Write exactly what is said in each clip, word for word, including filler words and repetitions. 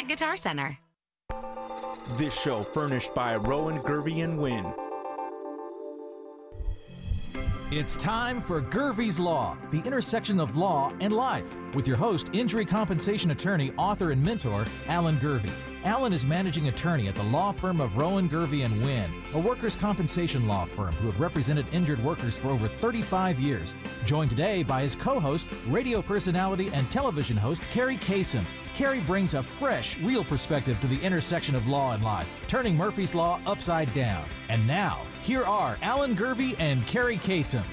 at Guitar Center. This show furnished by Rowan, Gervey and Wynn. It's time for Gervey's Law, the intersection of law and life, with your host, injury compensation attorney, author, and mentor, Alan Gervey. Alan is managing attorney at the law firm of Rowan, Gervey and Wynn, a workers' compensation law firm who have represented injured workers for over thirty-five years. Joined today by his co-host, radio personality, and television host, Carrie Kasem. Carrie brings a fresh, real perspective to the intersection of law and life, turning Murphy's Law upside down. And now, here are Alan Gervey and Carrie Kasem.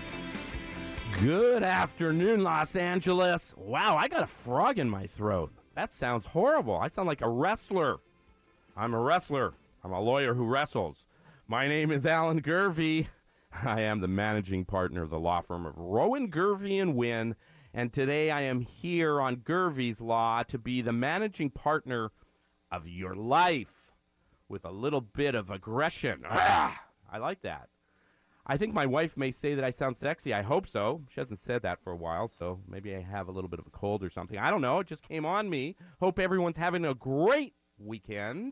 Good afternoon, Los Angeles. Wow, I got a frog in my throat. That sounds horrible. I sound like a wrestler. I'm a wrestler. I'm a lawyer who wrestles. My name is Alan Gervey. I am the managing partner of the law firm of Rowan, Gervey and Wynn. And today I am here on Gervey's Law to be the managing partner of your life with a little bit of aggression. Ah, I like that. I think my wife may say that I sound sexy. I hope so. She hasn't said that for a while, so maybe I have a little bit of a cold or something. I don't know. It just came on me. Hope everyone's having a great weekend.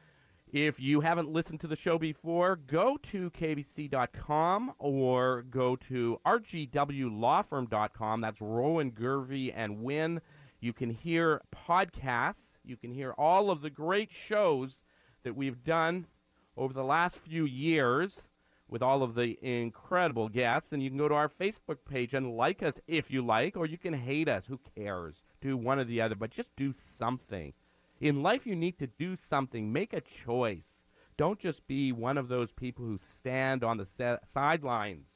If you haven't listened to the show before, go to K B C dot com or go to R G W law firm dot com. That's Rowan, Gervey, and Wynn. You can hear podcasts. You can hear all of the great shows that we've done over the last few years with all of the incredible guests. And you can go to our Facebook page and like us if you like, or you can hate us. Who cares? Do one or the other, but just do something. In life, you need to do something. Make a choice. Don't just be one of those people who stand on the se- sidelines.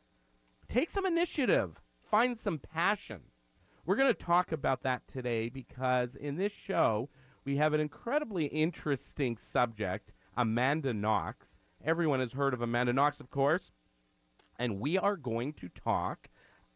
Take some initiative. Find some passion. We're going to talk about that today because in this show, we have an incredibly interesting subject, Amanda Knox. Everyone has heard of Amanda Knox, of course. And we are going to talk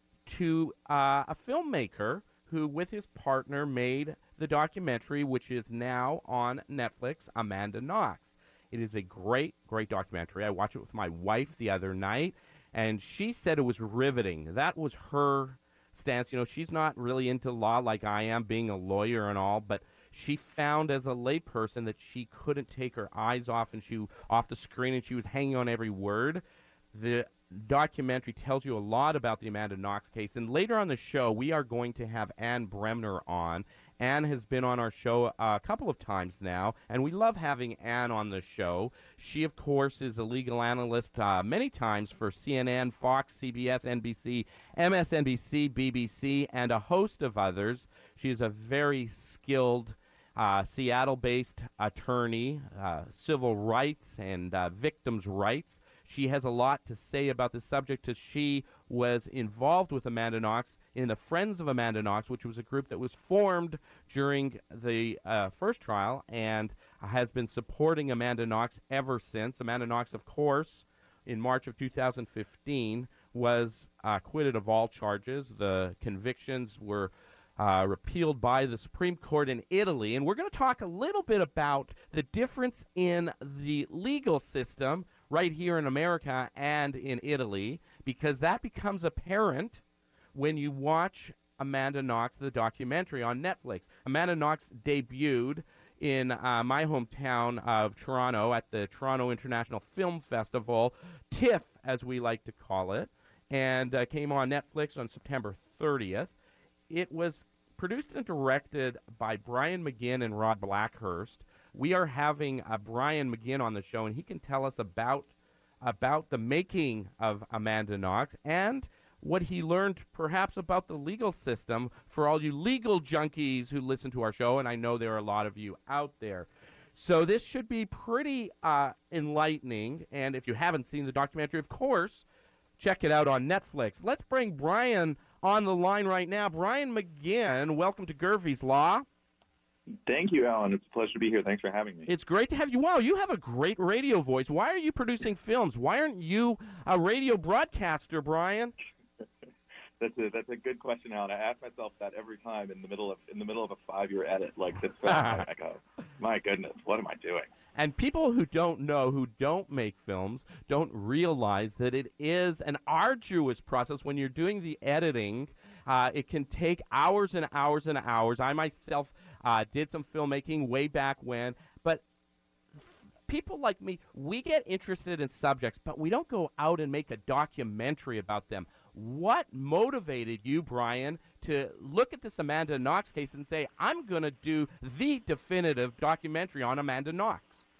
to uh, a filmmaker who, with his partner, made the documentary, which is now on Netflix, Amanda Knox. It is a great, great documentary. I watched it with my wife the other night, and she said it was riveting. That was her stance. You know, she's not really into law like I am, being a lawyer and all, but she found as a layperson that she couldn't take her eyes off and she off the screen, and she was hanging on every word. The documentary tells you a lot about the Amanda Knox case, and later on the show, we are going to have Ann Bremner on. Ann has been on our show a couple of times now, and we love having Ann on the show. She, of course, is a legal analyst uh, many times for C N N, Fox, C B S, N B C, M S N B C, B B C, and a host of others. She is a very skilled uh, Seattle-based attorney, uh, civil rights and uh, victims' rights. She has a lot to say about this subject as she was involved with Amanda Knox in the Friends of Amanda Knox, which was a group that was formed during the uh, first trial and has been supporting Amanda Knox ever since. Amanda Knox, of course, in March of two thousand fifteen, was uh, acquitted of all charges. The convictions were Uh, repealed by the Supreme Court in Italy. And we're going to talk a little bit about the difference in the legal system right here in America and in Italy, because that becomes apparent when you watch Amanda Knox, the documentary on Netflix. Amanda Knox debuted in uh, my hometown of Toronto at the Toronto International Film Festival, TIFF as we like to call it, and uh, came on Netflix on September thirtieth. It was produced and directed by Brian McGinn and Rod Blackhurst. We are having uh, Brian McGinn on the show, and he can tell us about about the making of Amanda Knox and what he learned perhaps about the legal system for all you legal junkies who listen to our show, and I know there are a lot of you out there. So this should be pretty uh, enlightening, and if you haven't seen the documentary, of course, check it out on Netflix. Let's bring Brian on the line right now. Brian McGinn, welcome to Gervey's Law. Thank you, Alan. It's a pleasure to be here. Thanks for having me. It's great to have you. Wow, you have a great radio voice. Why are you producing films? Why aren't you a radio broadcaster, Brian? That's a that's a good question, Alan. I ask myself that every time in the middle of in the middle of a five-year edit like this. I go, my goodness, what am I doing? And people who don't know, who don't make films, don't realize that it is an arduous process when you're doing the editing Uh, it can take hours and hours and hours. I myself uh, did some filmmaking way back when, but people like me, we get interested in subjects, but we don't go out and make a documentary about them. What motivated you, Brian, to look at this Amanda Knox case and say, I'm going to do the definitive documentary on Amanda Knox?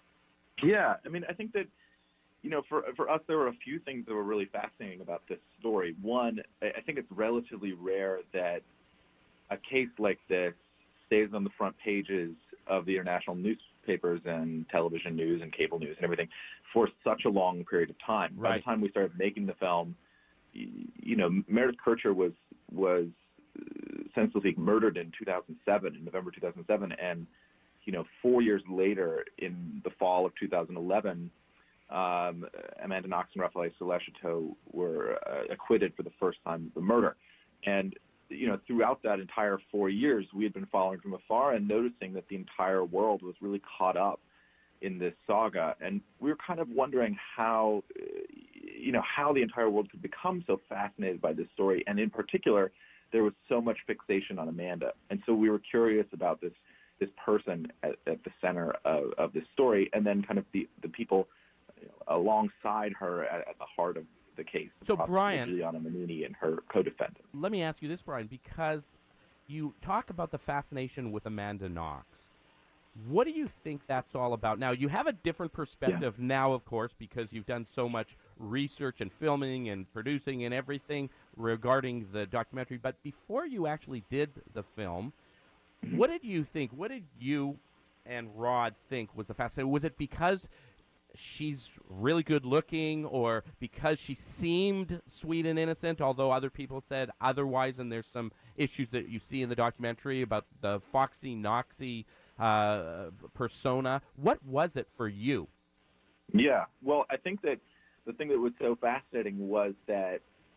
Yeah, I mean, I think that, you know, for for us, there were a few things that were really fascinating about this story. One, I think it's relatively rare that a case like this stays on the front pages of the international newspapers and television news and cable news and everything for such a long period of time. Right. By the time we started making the film, you know, Meredith Kercher was was senselessly murdered in two thousand seven, in November two thousand seven, and you know, four years later, in the fall of two thousand eleven, um, Amanda Knox and Raphael Celeschateau were uh, acquitted for the first time of the murder. And you know, throughout that entire four years, we had been following from afar and noticing that the entire world was really caught up in this saga, and we were kind of wondering how, you know, how the entire world could become so fascinated by this story, and in particular, there was so much fixation on Amanda, and so we were curious about this this person at, at the center of, of this story, and then kind of the the people, you know, alongside her at, at the heart of the case. So, Brian, Juliana Menini and her co-defendant. Let me ask you this, Brian, because you talk about the fascination with Amanda Knox. What do you think that's all about? Now, you have a different perspective yeah. now, of course, because you've done so much research and filming and producing and everything regarding the documentary. But before you actually did the film, mm-hmm. what did you think? What did you and Rod think was the fascinating? Was it because she's really good looking, or because she seemed sweet and innocent, although other people said otherwise, and there's some issues that you see in the documentary about the Foxy Knoxy uh, persona? What was it for you? Yeah, well, I think that the thing that was so fascinating was that,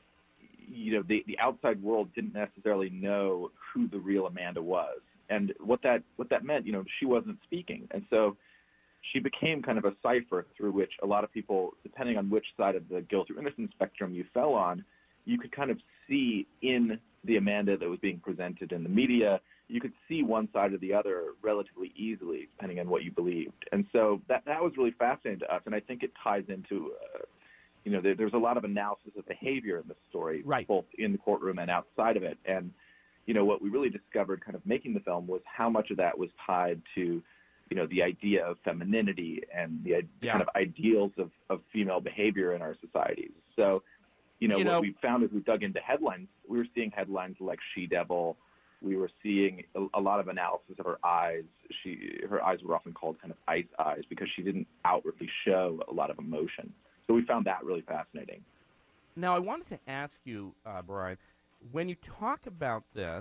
you know, the, the outside world didn't necessarily know who the real Amanda was. And what that what that meant, you know, she wasn't speaking. And so she became kind of a cipher through which a lot of people, depending on which side of the guilt or innocence spectrum you fell on, you could kind of see in the Amanda that was being presented in the media, you could see one side or the other relatively easily, depending on what you believed. And so that that was really fascinating to us, and I think it ties into, uh, you know, there, there's a lot of analysis of behavior in this story, right. both in the courtroom and outside of it. And, you know, what we really discovered kind of making the film was how much of that was tied to, you know, the idea of femininity and the yeah. kind of ideals of, of female behavior in our societies. So, you know, you what know, we found as we dug into headlines, we were seeing headlines like She-Devil. We were seeing a, a lot of analysis of her eyes. She, her eyes were often called kind of ice eyes because she didn't outwardly show a lot of emotion. So we found that really fascinating. Now, I wanted to ask you, uh, Brian, when you talk about this,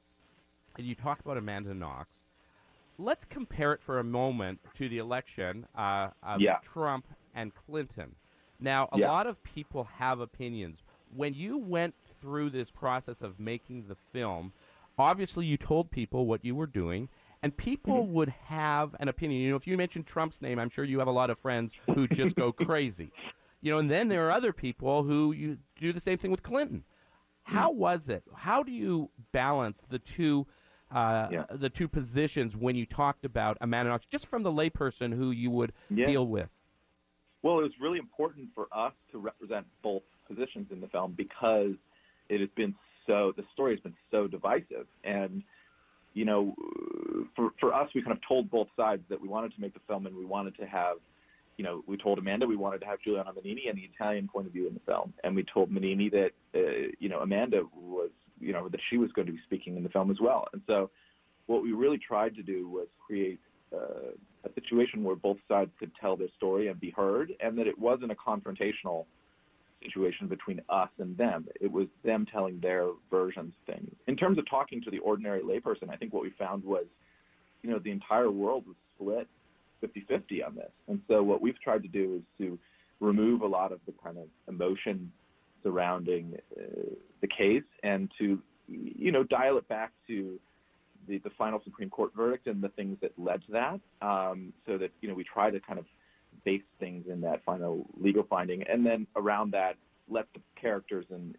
and you talk about Amanda Knox, let's compare it for a moment to the election uh, of yeah. Trump and Clinton. Now, a yeah. lot of people have opinions. When you went through this process of making the film, obviously you told people what you were doing, and people mm-hmm. would have an opinion. You know, if you mention Trump's name, I'm sure you have a lot of friends who just go crazy. You know, and then there are other people who you do the same thing with Clinton. How was it? How do you balance the two uh, yeah. the two positions when you talked about Amanda Knox, just from the layperson who you would yeah. deal with? Well, it was really important for us to represent both positions in the film because it has been so, the story has been so divisive. And, you know, for, for us, we kind of told both sides that we wanted to make the film and we wanted to have, you know, we told Amanda we wanted to have Giuliana Menini and the Italian point of view in the film. And we told Menini that, uh, you know, Amanda was, you know, that she was going to be speaking in the film as well. And so what we really tried to do was create uh, a situation where both sides could tell their story and be heard, and that it wasn't a confrontational situation between us and them. It was them telling their versions of things. In terms of talking to the ordinary layperson, I think what we found was, you know, the entire world was split fifty-fifty on this. And so what we've tried to do is to remove a lot of the kind of emotion surrounding uh, the case and to, you know, dial it back to the, the final Supreme Court verdict and the things that led to that, um, so that, you know, we try to kind of base things in that final legal finding, and then around that, let the characters in, in the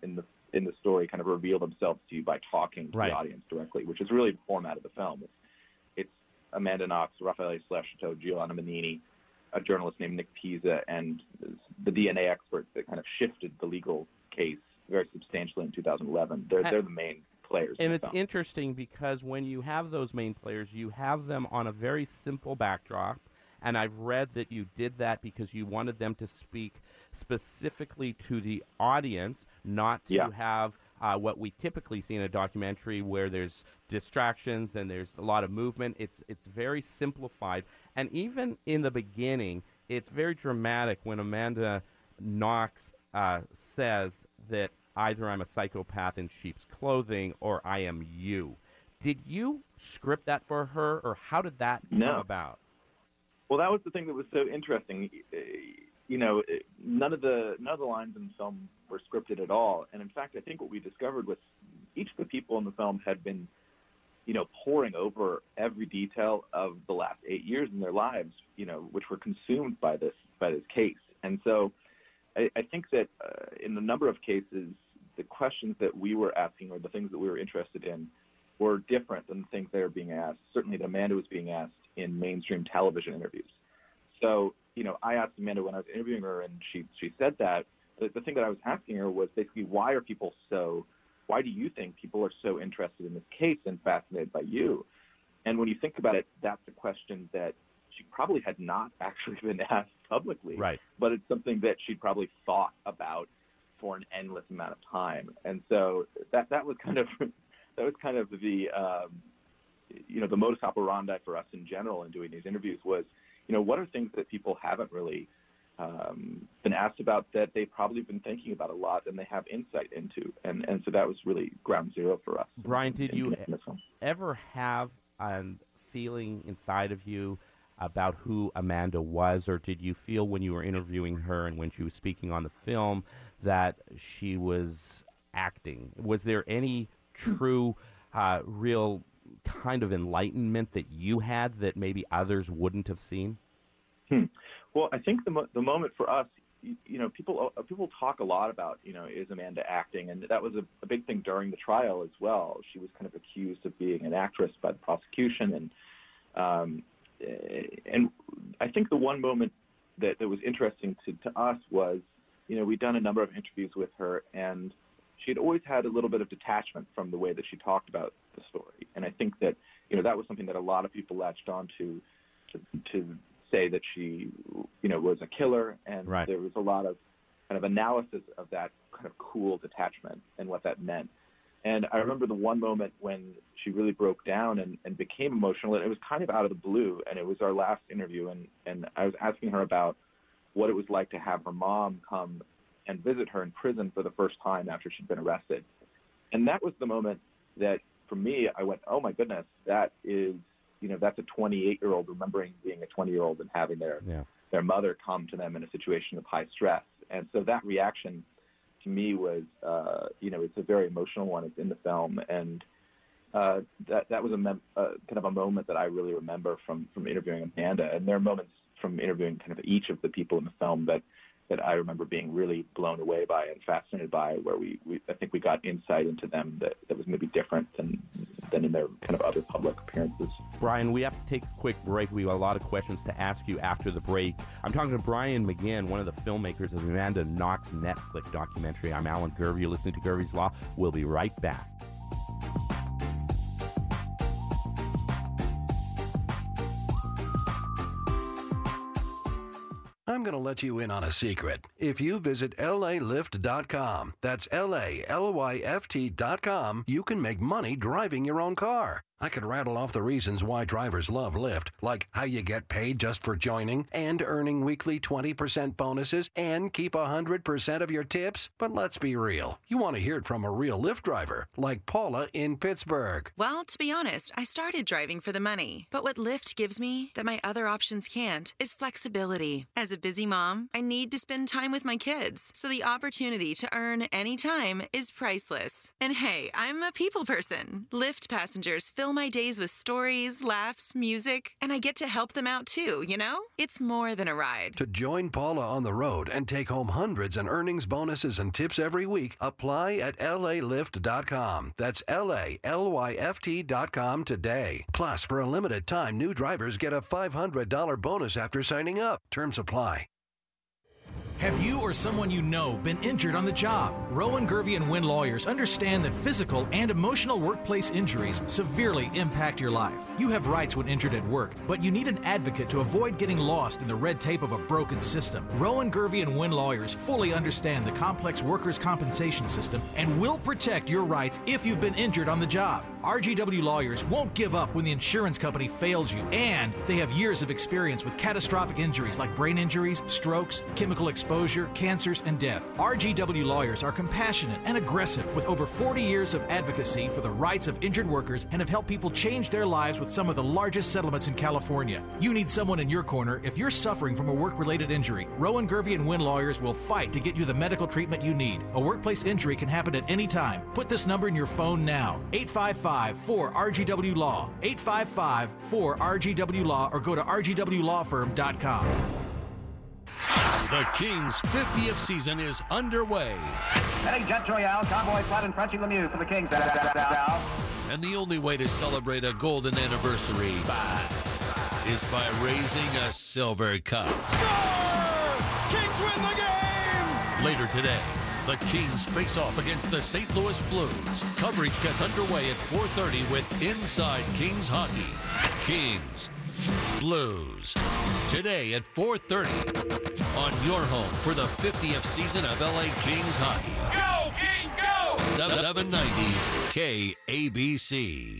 in the story kind of reveal themselves to you by talking to Right. the audience directly, which is really the format of the film. It's, it's Amanda Knox, Raffaele Slascito, Giovanna Menini, a journalist named Nick Pisa, and the D N A experts that kind of shifted the legal case very substantially in two thousand eleven. They're, they're the main players. And in the it's film. interesting because when you have those main players, you have them on a very simple backdrop. And I've read that you did that because you wanted them to speak specifically to the audience, not to Yeah. have uh, what we typically see in a documentary where there's distractions and there's a lot of movement. It's it's very simplified. And even in the beginning, it's very dramatic when Amanda Knox uh, says that either I'm a psychopath in sheep's clothing or I am you. Did you script that for her, or how did that come No. about? Well, that was the thing that was so interesting. You know, none of the none of the lines in the film were scripted at all. And in fact, I think what we discovered was each of the people in the film had been, you know, poring over every detail of the last eight years in their lives, you know, which were consumed by this by this case. And so, I, I think that uh, in a number of cases, the questions that we were asking or the things that we were interested in were different than the things that are being asked. Certainly, that Amanda was being asked in mainstream television interviews. So, you know, I asked Amanda when I was interviewing her, and she she said that the, the thing that I was asking her was basically, why are people so, why do you think people are so interested in this case and fascinated by you? And when you think about it, that's a question that she probably had not actually been asked publicly, Right. but it's something that she'd probably thought about for an endless amount of time. And so that that was kind of that was kind of the um, you know the modus operandi for us in general in doing these interviews was, you know, what are things that people haven't really um, been asked about that they've probably been thinking about a lot and they have insight into, and and so that was really ground zero for us. Brian, in, did in, you in this film. ever have a feeling inside of you about who Amanda was, or did you feel when you were interviewing her and when she was speaking on the film that she was acting? Was there any true, uh, real kind of enlightenment that you had that maybe others wouldn't have seen? Hmm. Well, I think the mo- the moment for us, you, you know, people uh, people talk a lot about, you know, is Amanda acting, and that was a, a big thing during the trial as well. She was kind of accused of being an actress by the prosecution, and um, and I think the one moment that, that was interesting to, to us was, you know, we'd done a number of interviews with her, and she had always had a little bit of detachment from the way that she talked about the story. And I think that, you know, that was something that a lot of people latched on to, to, to say that she, you know, was a killer. And Right. there was a lot of kind of analysis of that kind of cool detachment and what that meant. And I remember the one moment when she really broke down and, and became emotional, and it was kind of out of the blue, and it was our last interview, and, and I was asking her about what it was like to have her mom come and visit her in prison for the first time after she'd been arrested. And that was the moment that, for me, I went, oh, my goodness, that is, you know, that's a twenty-eight-year-old remembering being a twenty-year-old and having their, Yeah. their mother come to them in a situation of high stress. And so that reaction to me was, uh, you know, it's a very emotional one. It's in the film. And uh, that that was a mem- uh, kind of a moment that I really remember from, from interviewing Amanda. And there are moments from interviewing kind of each of the people in the film that, that I remember being really blown away by and fascinated by, where we, we I think we got insight into them that, that was maybe different than than in their kind of other public appearances. Brian, we have to take a quick break. We have a lot of questions to ask you after the break. I'm talking to Brian McGinn, one of the filmmakers of the Amanda Knox Netflix documentary. I'm Alan Gervey. You're listening to Gervey's Law. We'll be right back. I'm going to let you in on a secret. If you visit L A Lyft dot com, that's L A L Y F T dot com, you can make money driving your own car. I could rattle off the reasons why drivers love Lyft, like how you get paid just for joining, and earning weekly twenty percent bonuses, and keep one hundred percent of your tips. But let's be real. You want to hear it from a real Lyft driver, like Paula in Pittsburgh. Well, to be honest, I started driving for the money. But what Lyft gives me that my other options can't is flexibility. As a busy mom, I need to spend time with my kids, so the opportunity to earn any time is priceless. And hey, I'm a people person. Lyft passengers fill fill my days with stories, laughs, music, and I get to help them out too, you know? It's more than a ride. To join Paula on the road and take home hundreds in earnings bonuses and tips every week, apply at L A Lyft dot com. That's L A L Y F T dot com today. Plus, for a limited time, new drivers get a five hundred dollars bonus after signing up. Terms apply. Have you or someone you know been injured on the job? Rowan, Gervey, and Wynn lawyers understand that physical and emotional workplace injuries severely impact your life. You have rights when injured at work, but you need an advocate to avoid getting lost in the red tape of a broken system. Rowan, Gervey, and Wynn lawyers fully understand the complex workers' compensation system and will protect your rights if you've been injured on the job. R G W lawyers won't give up when the insurance company failed you, and they have years of experience with catastrophic injuries like brain injuries, strokes, chemical exposure, cancers, and death. R G W lawyers are compassionate and aggressive with over forty years of advocacy for the rights of injured workers and have helped people change their lives with some of the largest settlements in California. You need someone in your corner if you're suffering from a work-related injury. Rowan, Gervey, and Wynn lawyers will fight to get you the medical treatment you need. A workplace injury can happen at any time. Put this number in your phone now. eight five five, four R G W Law. eight five five, four R G W Law or go to R G W law firm dot com. The Kings' fiftieth season is underway. Heading Jet Royale, Cowboy Flat and Frenchie Lemieux for the Kings. And the only way to celebrate a golden anniversary is by raising a silver cup. Score! Kings win the game! Later today, the Kings face off against the Saint Louis Blues. Coverage gets underway at four thirty with Inside Kings Hockey. Kings, Blues. Today at four thirty on your home for the fiftieth season of L A Kings Hockey. Go, Kings, go! seven ninety K A B C.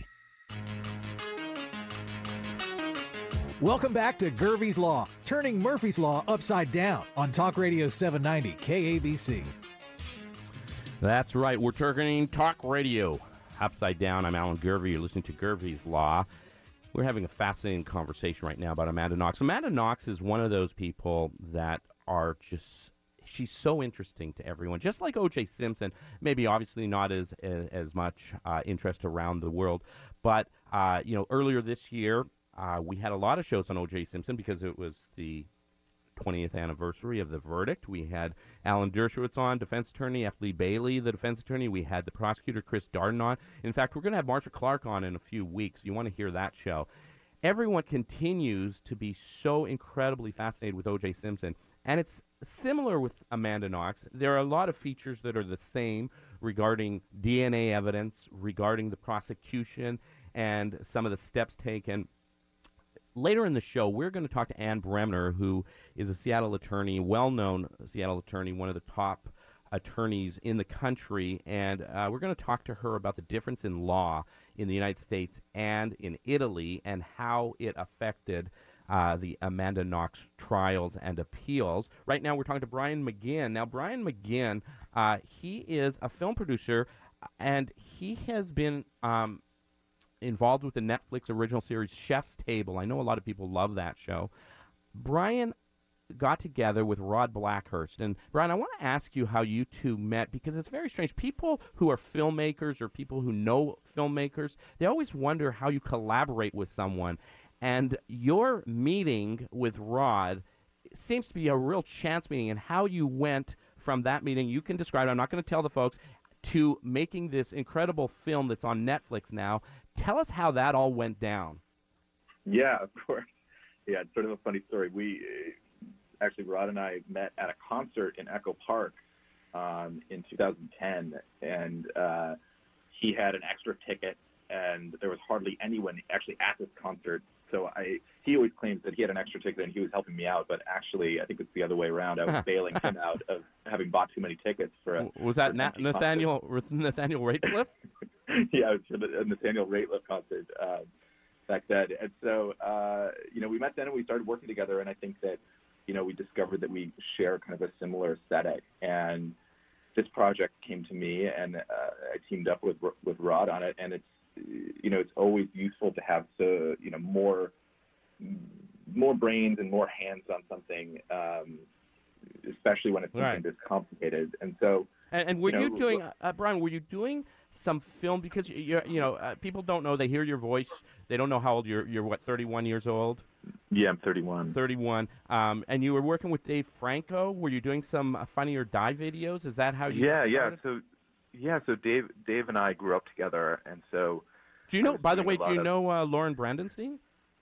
Welcome back to Gervey's Law, turning Murphy's Law upside down on Talk Radio seven ninety K A B C. That's right. We're turning Talk Radio upside down. I'm Alan Gervey. You're listening to Gervey's Law. We're having a fascinating conversation right now about Amanda Knox. Amanda Knox is one of those people that are just, she's so interesting to everyone. Just like O J Simpson, maybe obviously not as as, as much uh, interest around the world. But, uh, you know, earlier this year, uh, we had a lot of shows on O J Simpson because it was the twentieth anniversary of the verdict. We had Alan Dershowitz on, defense attorney, F. Lee Bailey, the defense attorney. We had the prosecutor, Chris Darden, on. In fact, we're going to have Marsha Clark on in a few weeks. You want to hear that show. Everyone continues to be so incredibly fascinated with O J Simpson, and it's similar with Amanda Knox. There are a lot of features that are the same regarding D N A evidence, regarding the prosecution, and some of the steps taken. Later in the show, we're going to talk to Ann Bremner, who is a Seattle attorney, well-known Seattle attorney, one of the top attorneys in the country, and uh, we're going to talk to her about the difference in law in the United States and in Italy and how it affected uh, the Amanda Knox trials and appeals. Right now, we're talking to Brian McGinn. Now, Brian McGinn, uh, he is a film producer, and he has been um, involved with the Netflix original series Chef's Table. I know a lot of people love that show. Brian got together with Rod Blackhurst. And, Brian, I want to ask you how you two met, because it's very strange. People who are filmmakers or people who know filmmakers, they always wonder how you collaborate with someone. And your meeting with Rod seems to be a real chance meeting, and how you went from that meeting, you can describe it. I'm not going to tell the folks, to making this incredible film that's on Netflix now. Tell us how that all went down. Yeah, of course. Yeah, it's sort of a funny story. We actually, Rod and I met at a concert in Echo Park um, in two thousand ten, and uh, he had an extra ticket, and there was hardly anyone actually at this concert. So I, he always claims that he had an extra ticket and he was helping me out, but actually, I think it's the other way around. I was bailing him out of having bought too many tickets for a. Was that for Na- Nathaniel Nathaniel Rateliff? Yeah, it was for the Nathaniel Rateliff concert uh, back then. And so, uh, you know, we met then and we started working together, and I think that, you know, we discovered that we share kind of a similar aesthetic. And this project came to me, and uh, I teamed up with with Rod on it, and it's, you know, it's always useful to have the, you know, more more brains and more hands on something, um, especially when it's something Right. this complicated. And so, And, and were you you, know, doing, uh, Brian? Were you doing some film because you you know uh, people don't know, they hear your voice, they don't know how old you're. You're what, thirty-one years old? Yeah, I'm thirty-one. thirty-one. Um, and you were working with Dave Franco. Were you doing some uh, Funny or Die videos? Is that how you Yeah, got yeah. started? So, yeah, so Dave, Dave and I grew up together, and so. Do you I know? was By the doing way, a do lot you of- know uh, Lauren Brandenstein?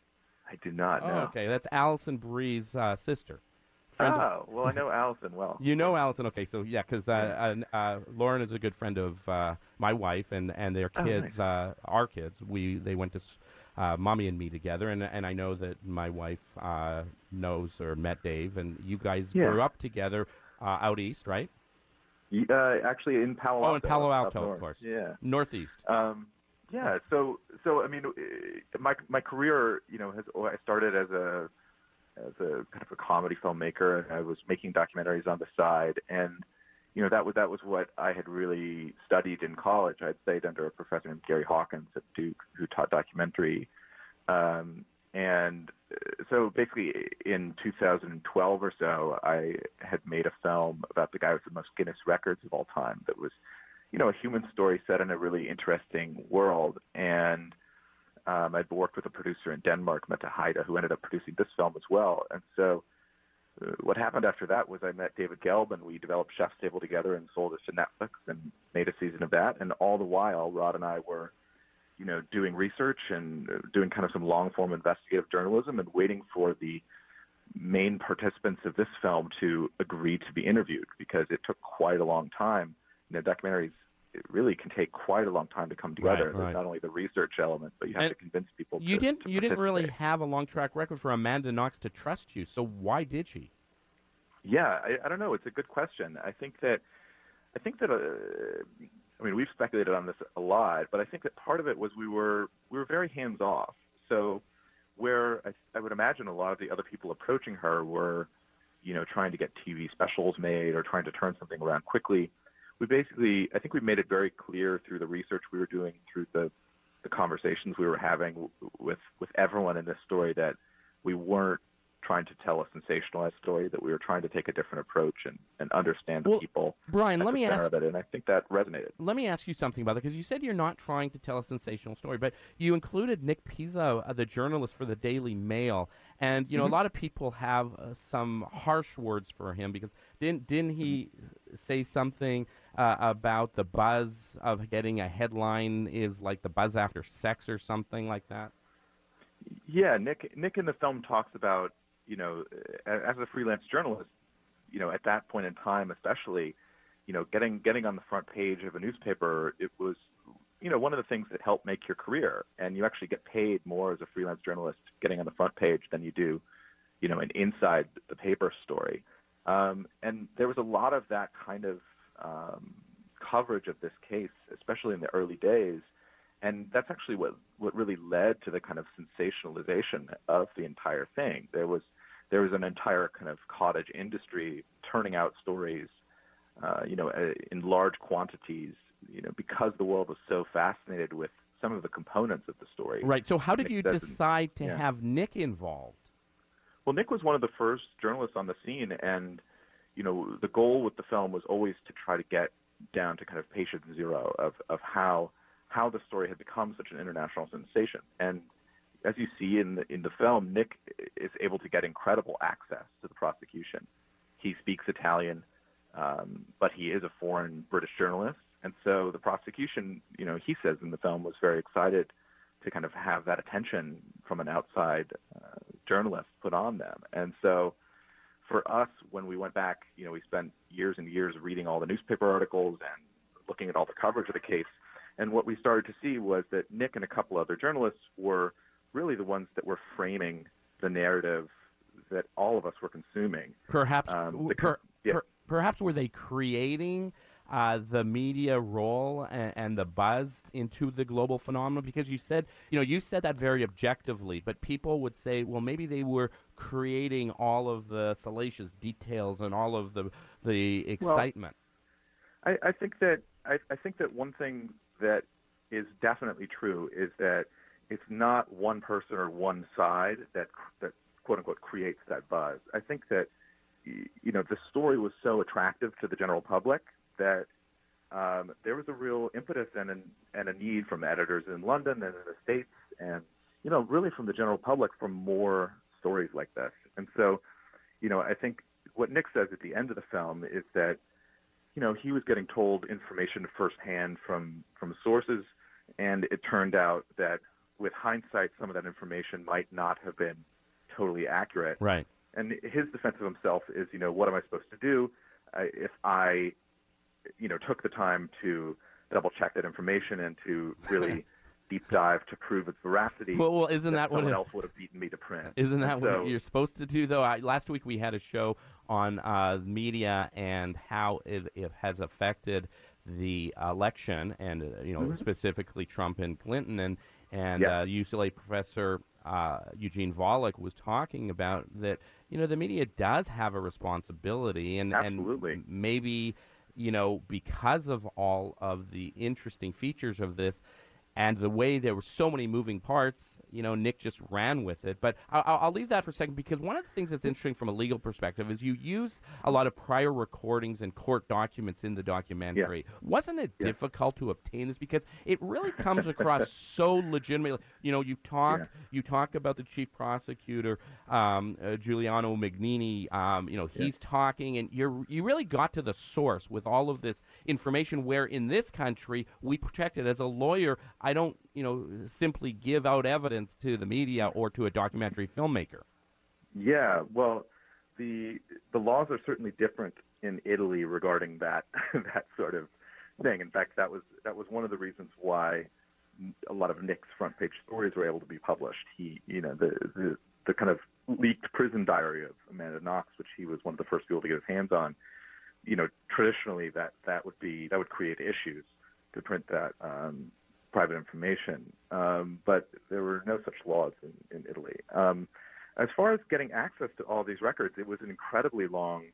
I do not Oh, know. okay. That's Allison Bree's uh, sister. Friend of- Oh, well, I know Allison well. You know Allison, okay? So yeah, because uh, uh, uh, Lauren is a good friend of uh, my wife, and, and their Oh, kids, nice. uh, our kids. We they went to s- uh, mommy and me together, and and I know that my wife uh, knows or met Dave, and you guys Yeah. grew up together uh, out east, right? Y- Uh, actually, in Palo Alto. Oh, in Palo up Alto, of north. course. Yeah. Northeast. Um, yeah. So, so I mean, uh, my my career, you know, has I started as a as a kind of a comedy filmmaker, and I was making documentaries on the side, and you know that was that was what I had really studied in college. I had studied under a professor named Gary Hawkins at Duke, who taught documentary. Um, and uh, so basically in two thousand twelve or so, I had made a film about the guy with the most Guinness records of all time that was, you know, a human story set in a really interesting world. And um, I'd worked with a producer in Denmark, Mette Heide, who ended up producing this film as well. And so uh, what happened after that was I met David Gelb, and we developed Chef's Table together and sold it to Netflix and made a season of that. And all the while, Rod and I were you know, doing research and uh, doing kind of some long-form investigative journalism and waiting for the main participants of this film to agree to be interviewed, because it took quite a long time. You know, documentaries it really can take quite a long time to come together. Right, There's right. not only the research element, but you have And to convince people. You to, didn't. to You didn't really participate. have a long track record for Amanda Knox to trust you. So why did she? Yeah, I, I don't know. It's a good question. I think that, I think that, uh, I mean, we've speculated on this a lot, but I think that part of it was we were we were very hands off. So, where I, I would imagine a lot of the other people approaching her were, you know, trying to get T V specials made or trying to turn something around quickly. We basically, I think we made it very clear through the research we were doing, through the the conversations we were having w- with with everyone in this story, that we weren't trying to tell a sensationalized story, that we were trying to take a different approach and, and understand the Well, people. Brian, at let the me center ask- of it, and I think that resonated. Let me ask you something about that, because you said you're not trying to tell a sensational story, but you included Nick Pizzo, uh, the journalist for the Daily Mail, and you know Mhm. a lot of people have uh, some harsh words for him, because didn't didn't he say something uh, about the buzz of getting a headline is like the buzz after sex or something like that? Yeah, Nick Nick in the film talks about, you know, a- as a freelance journalist, you know, at that point in time especially, you know, getting getting on the front page of a newspaper, it was, you know, one of the things that helped make your career. And you actually get paid more as a freelance journalist getting on the front page than you do, you know, an inside the paper story. Um, and there was a lot of that kind of um, coverage of this case, especially in the early days. And that's actually what, what really led to the kind of sensationalization of the entire thing. There was there was an entire kind of cottage industry turning out stories, uh, you know, uh, in large quantities, you know, because the world was so fascinated with some of the components of the story. Right. So how did Nick you doesn't- decide to yeah. have Nick involved? Well, Nick was one of the first journalists on the scene, and you know, the goal with the film was always to try to get down to kind of patient zero of of how how the story had become such an international sensation. And as you see in the in the film, Nick is able to get incredible access to the prosecution. He speaks Italian, um, but he is a foreign British journalist, and so the prosecution, you know, he says in the film, was very excited to kind of have that attention from an outside uh, journalist put on them. And so for us, when we went back, you know, we spent years and years reading all the newspaper articles and looking at all the coverage of the case. And what we started to see was that Nick and a couple other journalists were really the ones that were framing the narrative that all of us were consuming. Perhaps, Um, w- the per, co- yeah. per- perhaps were they creating uh, the media role and, and the buzz into the global phenomenon? Because you said, you know, you said that very objectively, but people would say, well, maybe they were creating all of the salacious details and all of the the excitement. I, I think that I, I think that one thing that is definitely true is that it's not one person or one side that that quote unquote creates that buzz. I think that you know, the story was so attractive to the general public that um, there was a real impetus and an, and a need from editors in London and in the States and, you know, really from the general public for more stories like this. And so, you know, I think what Nick says at the end of the film is that, you know, he was getting told information firsthand from, from sources, and it turned out that with hindsight, some of that information might not have been totally accurate. Right. And his defense of himself is, you know, what am I supposed to do uh, if I, you know, took the time to double check that information and to really deep dive to prove its veracity? Well, well isn't that, that what someone it, else would have beaten me to print? Isn't that and what so, you're supposed to do, though? I, last week we had a show on uh, media and how it, it has affected the election, and uh, you know, mm-hmm. specifically Trump and Clinton, and and yeah. uh, U C L A professor uh, Eugene Volokh was talking about that. You know, the media does have a responsibility, and Absolutely. and maybe, you know, because of all of the interesting features of this. And the way there were so many moving parts, you know, Nick just ran with it. But I'll, I'll leave that for a second, because one of the things that's interesting from a legal perspective is you use a lot of prior recordings and court documents in the documentary. Yeah. Wasn't it yeah. difficult to obtain this? Because it really comes across so legitimately. You know, you talk yeah. you talk about the chief prosecutor, um, uh, Giuliano Magnini. Um, you know, he's yeah. talking, and you you really got to the source with all of this information. Where in this country, we protect it as a lawyer. I don't, you know, simply give out evidence to the media or to a documentary filmmaker. Yeah, well, the the laws are certainly different in Italy regarding that that sort of thing. In fact, that was that was one of the reasons why a lot of Nick's front page stories were able to be published. He, you know, the the, the kind of leaked prison diary of Amanda Knox, which he was one of the first people to get his hands on. You know, traditionally that that would be that would create issues to print that. Um, private information, um, but there were no such laws in, in Italy. Um, as far as getting access to all these records, it was an incredibly long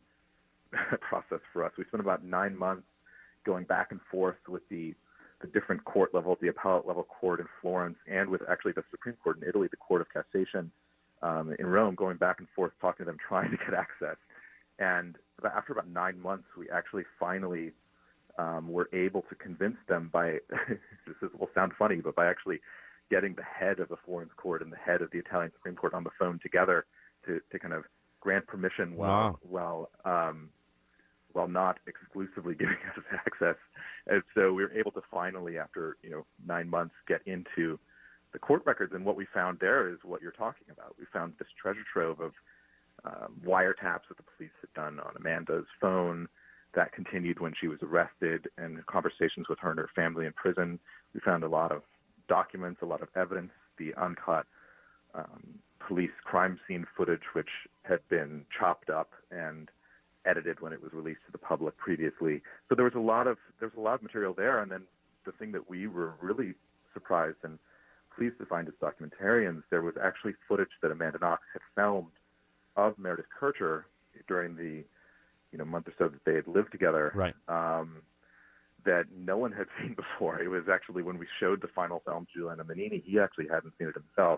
process for us. We spent about nine months going back and forth with the, the different court levels, the appellate level court in Florence, and with actually the Supreme Court in Italy, the Court of Cassation um, in Rome, going back and forth, talking to them, trying to get access. And after about nine months, we actually finally Um, were able to convince them by, this will sound funny, but by actually getting the head of the Florence court and the head of the Italian Supreme Court on the phone together to, to kind of grant permission while, wow. while, um, while not exclusively giving us access. And so we were able to finally, after, you know, nine months, get into the court records. And what we found there is what you're talking about. We found this treasure trove of um, wiretaps that the police had done on Amanda's phone, that continued when she was arrested, and conversations with her and her family in prison. We found a lot of documents, a lot of evidence, the uncut um, police crime scene footage, which had been chopped up and edited when it was released to the public previously. So there was a lot of there was a lot of material there. And then the thing that we were really surprised and pleased to find as documentarians, there was actually footage that Amanda Knox had filmed of Meredith Kercher during the you know, month or so that they had lived together, right. um, that no one had seen before. It was actually when we showed the final film to Giuliano Magnini, he actually hadn't seen it himself.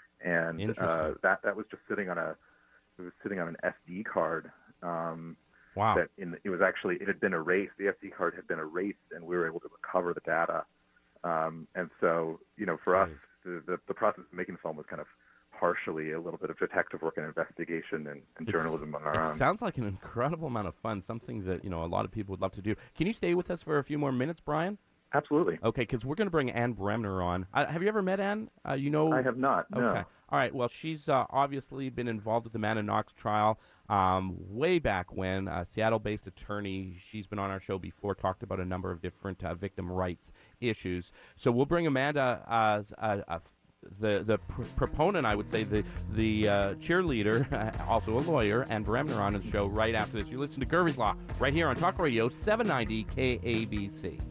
And uh, that that was just sitting on a it was sitting on an S D card. Um, wow. That in, it was actually, it had been erased. The S D card had been erased, and we were able to recover the data. Um, and so, you know, for right. us, the, the, the process of making the film was kind of partially a little bit of detective work and investigation and, and journalism on our it own. It sounds like an incredible amount of fun, something that, you know, a lot of people would love to do. Can you stay with us for a few more minutes, Brian? Absolutely. Okay, because we're going to bring Anne Bremner on. Uh, have you ever met Anne? Uh, you know, I have not, okay. no. All right, well, she's uh, obviously been involved with the Amanda Knox trial um, way back when, a Seattle-based attorney. She's been on our show before, talked about a number of different uh, victim rights issues. So we'll bring Amanda uh, a, a the the pr- proponent, I would say, the the uh, cheerleader, also a lawyer, and Bremner on the show right after this. You listen to Gervie's Law right here on Talk Radio seven ninety K A B C.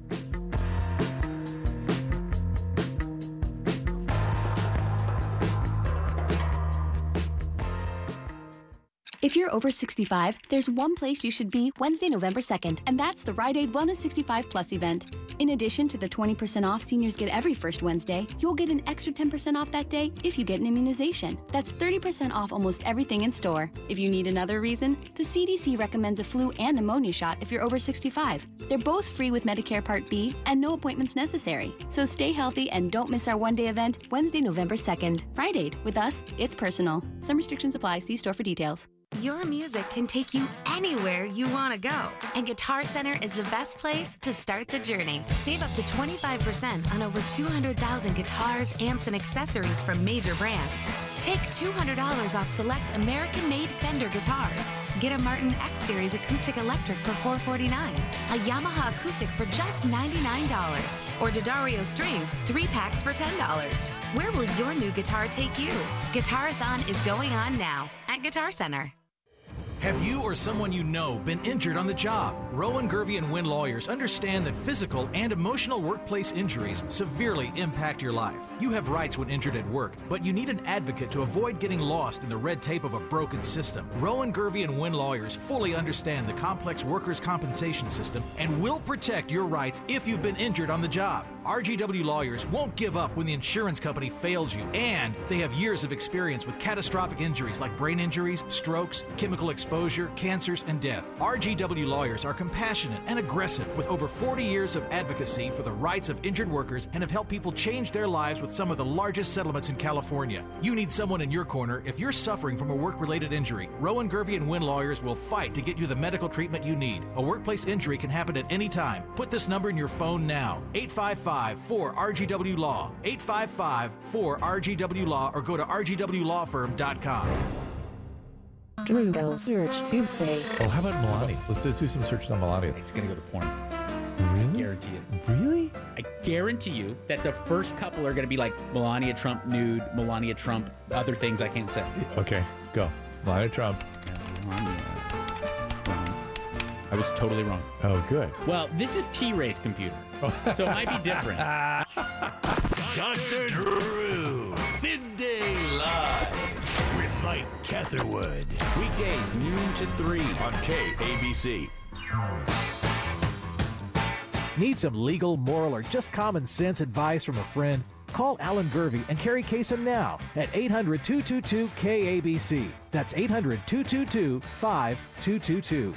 If you're over sixty-five, there's one place you should be Wednesday, November second, and that's the Rite Aid Wellness sixty-five Plus event. In addition to the twenty percent off seniors get every first Wednesday, you'll get an extra ten percent off that day if you get an immunization. That's thirty percent off almost everything in store. If you need another reason, the C D C recommends a flu and pneumonia shot if you're over sixty-five. They're both free with Medicare Part B and no appointments necessary. So stay healthy and don't miss our one-day event, Wednesday, November second. Rite Aid. With us, it's personal. Some restrictions apply. See store for details. Your music can take you anywhere you want to go. And Guitar Center is the best place to start the journey. Save up to twenty-five percent on over two hundred thousand guitars, amps, and accessories from major brands. Take two hundred dollars off select American-made Fender guitars. Get a Martin X Series acoustic electric for four hundred forty-nine dollars, a Yamaha acoustic for just ninety-nine dollars, or D'Addario strings, three packs for ten dollars. Where will your new guitar take you? Guitarathon is going on now at Guitar Center. Have you or someone you know been injured on the job? Rowan, Gervey, and Wynn lawyers understand that physical and emotional workplace injuries severely impact your life. You have rights when injured at work, but you need an advocate to avoid getting lost in the red tape of a broken system. Rowan, Gervey, and Wynn lawyers fully understand the complex workers' compensation system and will protect your rights if you've been injured on the job. R G W lawyers won't give up when the insurance company fails you, and they have years of experience with catastrophic injuries like brain injuries, strokes, chemical exposure, cancers, and death. R G W lawyers are compassionate and aggressive with over forty years of advocacy for the rights of injured workers and have helped people change their lives with some of the largest settlements in California. You need someone in your corner if you're suffering from a work-related injury. Rowan, Gervey, and Wynn lawyers will fight to get you the medical treatment you need. A workplace injury can happen at any time. Put this number in your phone now. eight five five, four R G W Law. eight five five, four R G W Law or go to R G W law firm dot com. Drugal Search Tuesday. Oh, how about Melania? Let's do some searches on Melania. It's going to go to porn. Really? I guarantee it. Really? I guarantee you that the first couple are going to be like Melania Trump nude, Melania Trump, other things I can't say. Okay, go. Melania Trump. Melania Trump. I was totally wrong. Oh, good. Well, this is T-Ray's computer, so it might be different. Doctor Drew, Midday Live with Mike Catherwood. Weekdays, noon to three on K A B C. Need some legal, moral, or just common sense advice from a friend? Call Alan Gervey and Carrie Kasem now at eight hundred, two two two, K A B C. That's eight hundred, two two two, five two two two.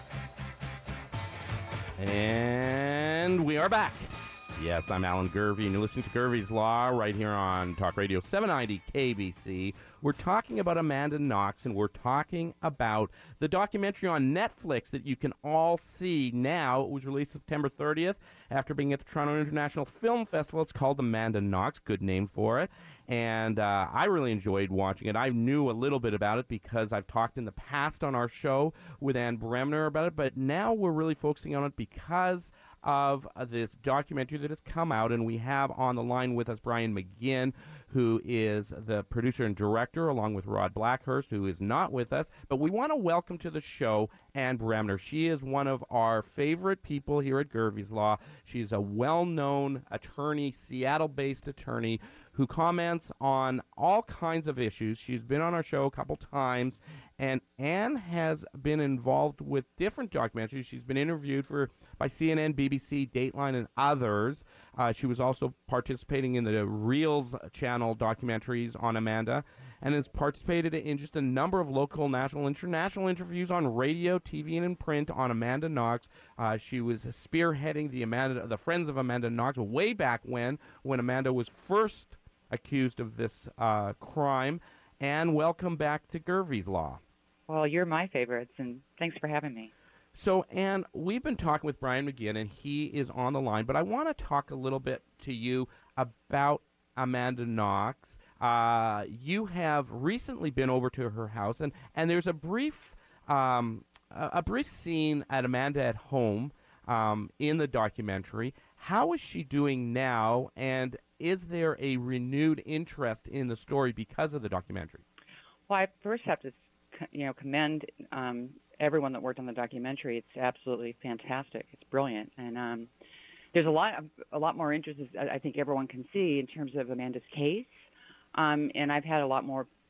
And we are back. Yes, I'm Alan Gervey, and you're listening to Gervey's Law right here on Talk Radio seven ninety K B C. We're talking about Amanda Knox, and we're talking about the documentary on Netflix that you can all see now. It was released September thirtieth after being at the Toronto International Film Festival. It's called Amanda Knox, good name for it. And uh, I really enjoyed watching it. I knew a little bit about it because I've talked in the past on our show with Ann Bremner about it, but now we're really focusing on it because of uh, this documentary that has come out, and we have on the line with us Brian McGinn, who is the producer and director, along with Rod Blackhurst, who is not with us. But we want to welcome to the show Ann Bremner. She is one of our favorite people here at Gervey's Law. She's a well-known attorney, Seattle-based attorney, who comments on all kinds of issues. She's been on our show a couple times, and Ann has been involved with different documentaries. She's been interviewed for by C N N, B B C, Dateline, and others. Uh, she was also participating in the Reels channel documentaries on Amanda, and has participated in just a number of local, national, international interviews on radio, T V, and in print on Amanda Knox. Uh, she was spearheading the Amanda, the Friends of Amanda Knox way back when, when Amanda was first accused of this uh, crime. And welcome back to Gervey's Law. Well, you're my favorites, and thanks for having me. So, Ann, we've been talking with Brian McGinn, and he is on the line, but I want to talk a little bit to you about Amanda Knox. Uh, you have recently been over to her house, and, and there's a brief um, a, a brief scene at Amanda at home um, in the documentary. How is she doing now, and is there a renewed interest in the story because of the documentary? Well, I first have to, you know, commend um, everyone that worked on the documentary. It's absolutely fantastic. It's brilliant, and um, there's a lot, a lot more interest, as I think everyone can see, in terms of Amanda's case. Um, and I've had a lot more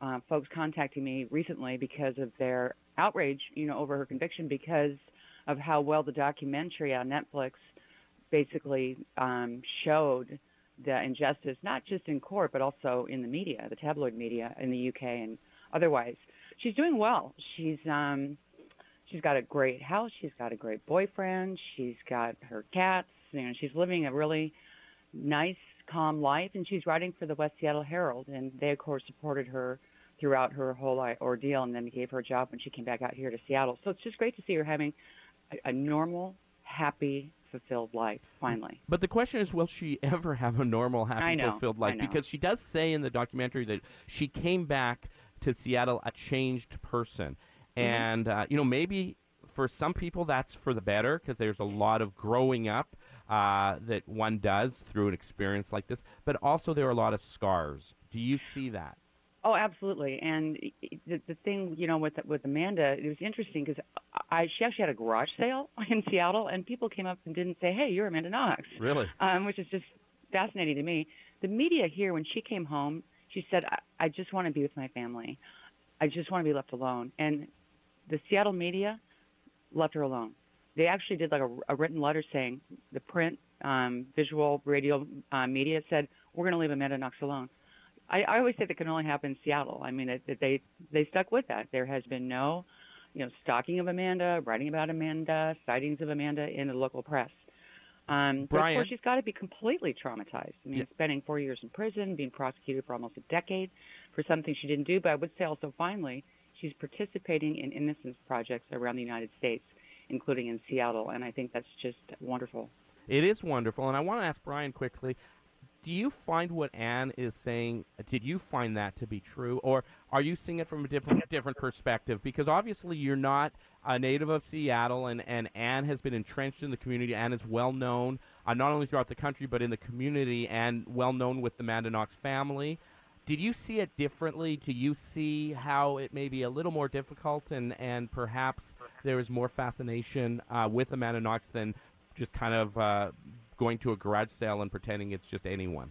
uh, folks contacting me recently because of their outrage, you know, over her conviction because of how well the documentary on Netflix basically um, showed the injustice, not just in court, but also in the media, the tabloid media in the U K and otherwise. She's doing well. She's um, she's got a great house. She's got a great boyfriend. She's got her cats. You know, she's living a really nice, calm life, and she's writing for the West Seattle Herald. And they, of course, supported her throughout her whole ordeal, and then gave her a job when she came back out here to Seattle. So it's just great to see her having a, a normal, happy, fulfilled life, finally. But the question is, will she ever have a normal, happy, I know, fulfilled I life? know. Because she does say in the documentary that she came back to Seattle a changed person. Mm-hmm. And, uh, you know, maybe for some people that's for the better, because there's a lot of growing up uh, that one does through an experience like this. But also there are a lot of scars. Do you see that? Oh, absolutely. And the, the thing, you know, with with Amanda, it was interesting because I she actually had a garage sale in Seattle, and people came up and didn't say, "Hey, you're Amanda Knox," Really? um, which is just fascinating to me. The media here, when she came home, she said, I, "I just want to be with my family. I just want to be left alone." And the Seattle media left her alone. They actually did like a, a written letter saying the print, um, visual, radio uh, media said, "We're going to leave Amanda Knox alone." I, I always say that can only happen in Seattle. I mean, it, it, they they stuck with that. There has been no, you know, stalking of Amanda, writing about Amanda, sightings of Amanda in the local press. Um, but of Brian? course, she's got to be completely traumatized. I mean, Yeah. spending four years in prison, being prosecuted for almost a decade for something she didn't do. But I would say also, finally, she's participating in innocence projects around the United States, including in Seattle, and I think that's just wonderful. It is wonderful. And I want to ask Brian quickly, do you find what Anne is saying, did you find that to be true, or are you seeing it from a different different perspective? Because obviously you're not a native of Seattle, and, and Anne has been entrenched in the community. Anne is well known, uh, not only throughout the country, but in the community, and well known with the Amanda Knox family. Did you see it differently? Do you see how it may be a little more difficult, and, and perhaps there is more fascination uh, with Amanda Knox than just kind of uh, going to a garage sale and pretending it's just anyone?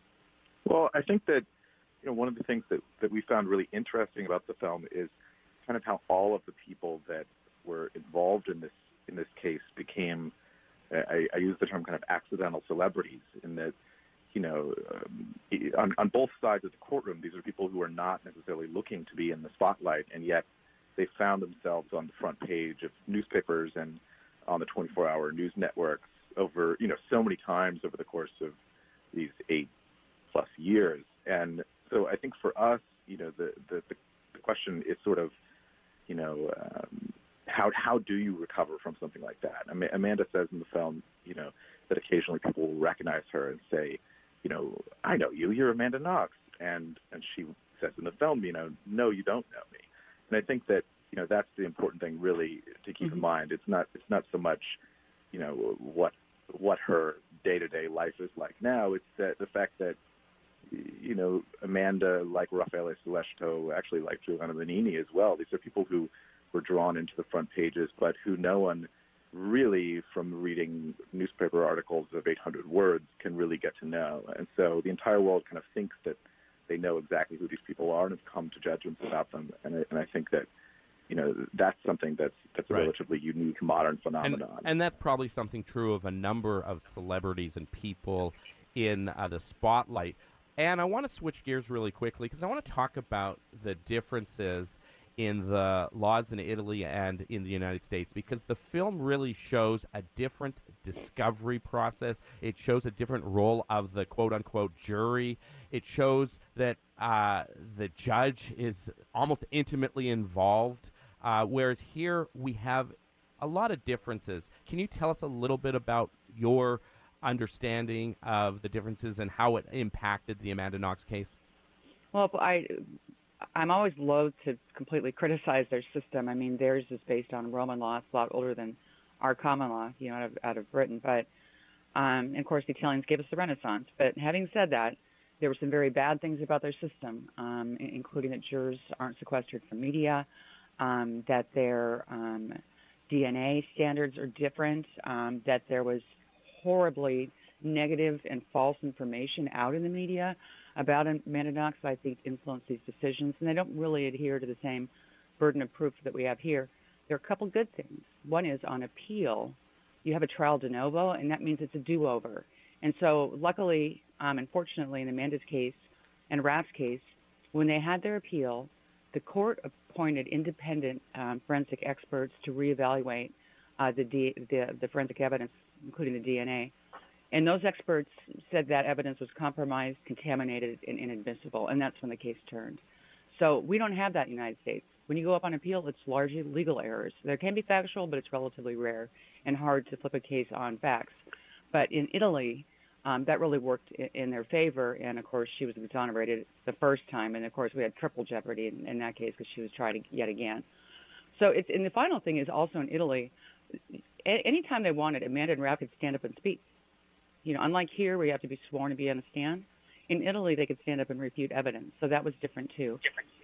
Well, I think that, you know, one of the things that, that we found really interesting about the film is kind of how all of the people that were involved in this in this case became, I, I use the term kind of accidental celebrities, in that, you know, um, on, on both sides of the courtroom, these are people who are not necessarily looking to be in the spotlight, and yet they found themselves on the front page of newspapers and on the twenty-four hour news networks over, you know, so many times over the course of these eight plus years. And so I think for us, you know, the, the, the question is sort of, you know, um, how how do you recover from something like that? I mean, Amanda says in the film, you know, that occasionally people will recognize her and say, you know, I know you, you're Amanda Knox. And, and she says in the film, you know, no, you don't know me. And I think that, you know, that's the important thing really to keep mm-hmm. in mind. It's not, it's not so much, you know, what, what her day-to-day life is like now. It's that the fact that, you know, Amanda, like Raffaele Celestio, actually like Giovanna Bernini as well, these are people who were drawn into the front pages, but who no one really, from reading newspaper articles of eight hundred words, can really get to know. And so the entire world kind of thinks that they know exactly who these people are and have come to judgments about them. And I, and I think that, you know, that's something that's that's a right. relatively unique modern phenomenon. And, and that's probably something true of a number of celebrities and people in uh, the spotlight. And I want to switch gears really quickly because I want to talk about the differences in the laws in Italy and in the United States, because the film really shows a different discovery process. It shows a different role of the quote-unquote jury. It shows that uh, the judge is almost intimately involved, uh, whereas here we have a lot of differences. Can you tell us a little bit about your understanding of the differences and how it impacted the Amanda Knox case? Well, I, I'm always loath to completely criticize their system. I mean, theirs is based on Roman law. It's a lot older than our common law, you know, out of, out of Britain. But, um, and of course, the Italians gave us the Renaissance. But having said that, there were some very bad things about their system, um, including that jurors aren't sequestered from media, um, that their um, D N A standards are different, um, that there was horribly negative and false information out in the media about Amanda Knox that I think influence these decisions, and they don't really adhere to the same burden of proof that we have here. There are a couple good things. One is on appeal, you have a trial de novo, and that means it's a do-over. And so luckily, um, unfortunately, in Amanda's case and Raf's case, when they had their appeal, the court appointed independent um, forensic experts to reevaluate uh, the, D, the the forensic evidence, including the D N A. And those experts said that evidence was compromised, contaminated, and inadmissible, and that's when the case turned. So we don't have that in the United States. When you go up on appeal, it's largely legal errors. There can be factual, but it's relatively rare and hard to flip a case on facts. But in Italy, um, that really worked in, in their favor, and of course she was exonerated the first time, and of course we had triple jeopardy in, in that case because she was tried yet again. So it's, and the final thing is also in Italy, a- anytime they wanted, Amanda and Raf could stand up and speak. You know, unlike here where you have to be sworn to be on the stand, in Italy they could stand up and refute evidence. So that was different too.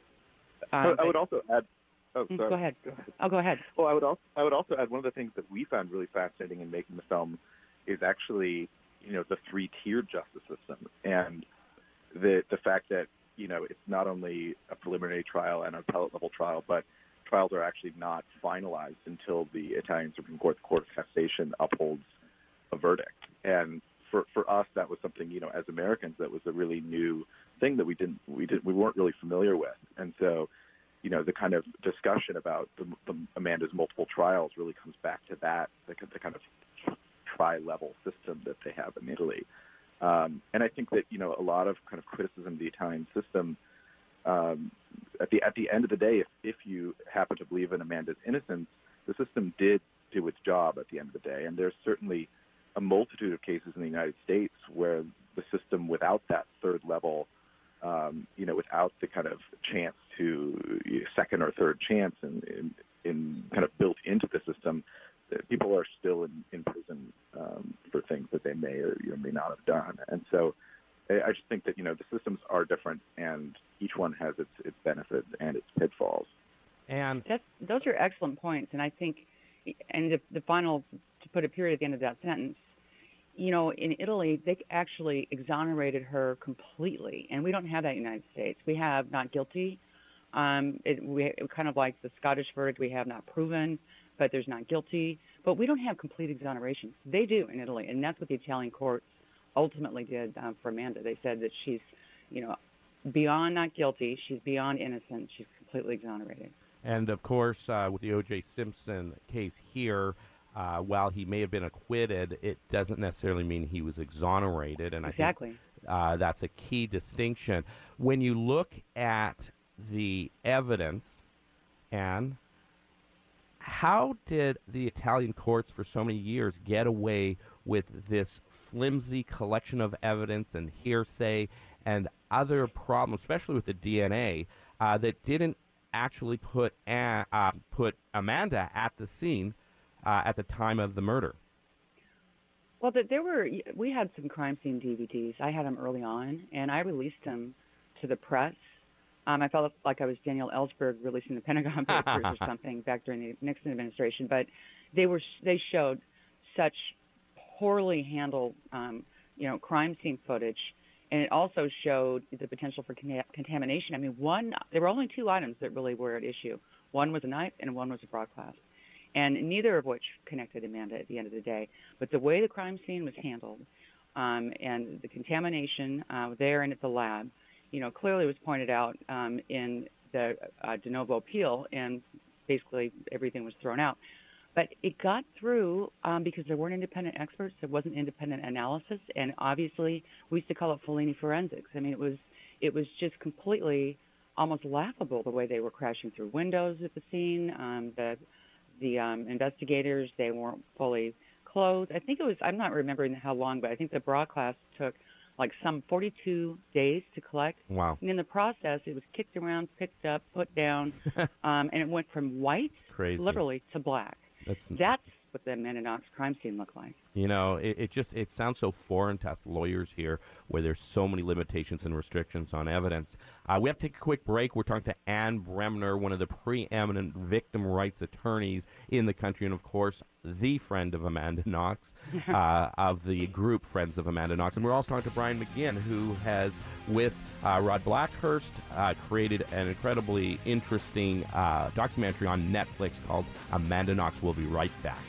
Um, I would also add. Oh, sorry. Go ahead. Go ahead. Oh, go ahead. Well, I would also I would also add one of the things that we found really fascinating in making the film is actually, you know, the three-tiered justice system and the the fact that, you know, it's not only a preliminary trial and an appellate level trial, but trials are actually not finalized until the Italian Supreme Court, the Court of Cassation, upholds a verdict. And for for us, that was something, you know, as Americans, that was a really new thing that we didn't we didn't we weren't really familiar with. And so, you know, the kind of discussion about the, the Amanda's multiple trials really comes back to that, the, the kind of tri-level system that they have in Italy. Um, and I think that, you know, a lot of kind of criticism of the Italian system, um, at the at the end of the day, if, if you happen to believe in Amanda's innocence, the system did do its job at the end of the day. And there's certainly a multitude of cases in the United States where the system, without that third level, um, you know, without the kind of chance to you know, second or third chance and in, in kind of built into the system, people are still in, in prison um, for things that they may or you know, may not have done. And so I just think that, you know, the systems are different and each one has its, its benefits and its pitfalls. And That's, those are excellent points. And I think, and the, the final, to put a period at the end of that sentence, you know, in Italy, they actually exonerated her completely, and we don't have that in the United States. We have not guilty. Um, it, we it, kind of like the Scottish verdict, we have not proven, but there's not guilty. But we don't have complete exoneration. They do in Italy, and that's what the Italian courts ultimately did um, for Amanda. They said that she's, you know, beyond not guilty, she's beyond innocent, she's completely exonerated. And of course, uh, with the O J Simpson case here, Uh, while he may have been acquitted, it doesn't necessarily mean he was exonerated, and exactly. I think uh, that's a key distinction. When you look at the evidence, Anne, how did the Italian courts for so many years get away with this flimsy collection of evidence and hearsay and other problems, especially with the D N A, uh, that didn't actually put a- uh, put Amanda at the scene Uh, at the time of the murder? Well, there were, we had some crime scene D V Ds. I had them early on, and I released them to the press. Um, I felt like I was Daniel Ellsberg releasing the Pentagon Papers or something back during the Nixon administration. But they were they showed such poorly handled, um, you know, crime scene footage, and it also showed the potential for con- contamination. I mean, one there were only two items that really were at issue. One was a knife, and one was a broadcast. And neither of which connected Amanda at the end of the day. But the way the crime scene was handled um, and the contamination uh, there and at the lab, you know, clearly was pointed out um, in the uh, de novo appeal, and basically everything was thrown out. But it got through um, because there weren't independent experts. There wasn't independent analysis. And obviously, we used to call it Fellini forensics. I mean, it was it was just completely almost laughable the way they were crashing through windows at the scene. Um, the The um, investigators, they weren't fully clothed. I think it was, I'm not remembering how long, but I think the broadcast took like some forty-two days to collect. Wow. And in the process, it was kicked around, picked up, put down, um, and it went from white, Crazy. literally, to black. That's, That's what the Amanda Knox crime scene looked like. You know, it, it just, it sounds so foreign to us lawyers here, where there's so many limitations and restrictions on evidence. Uh, we have to take a quick break. We're talking to Ann Bremner, one of the preeminent victim rights attorneys in the country, and, of course, the friend of Amanda Knox, uh, of the group Friends of Amanda Knox. And we're also talking to Brian McGinn, who has, with uh, Rod Blackhurst, uh, created an incredibly interesting uh, documentary on Netflix called Amanda Knox. We'll be right back.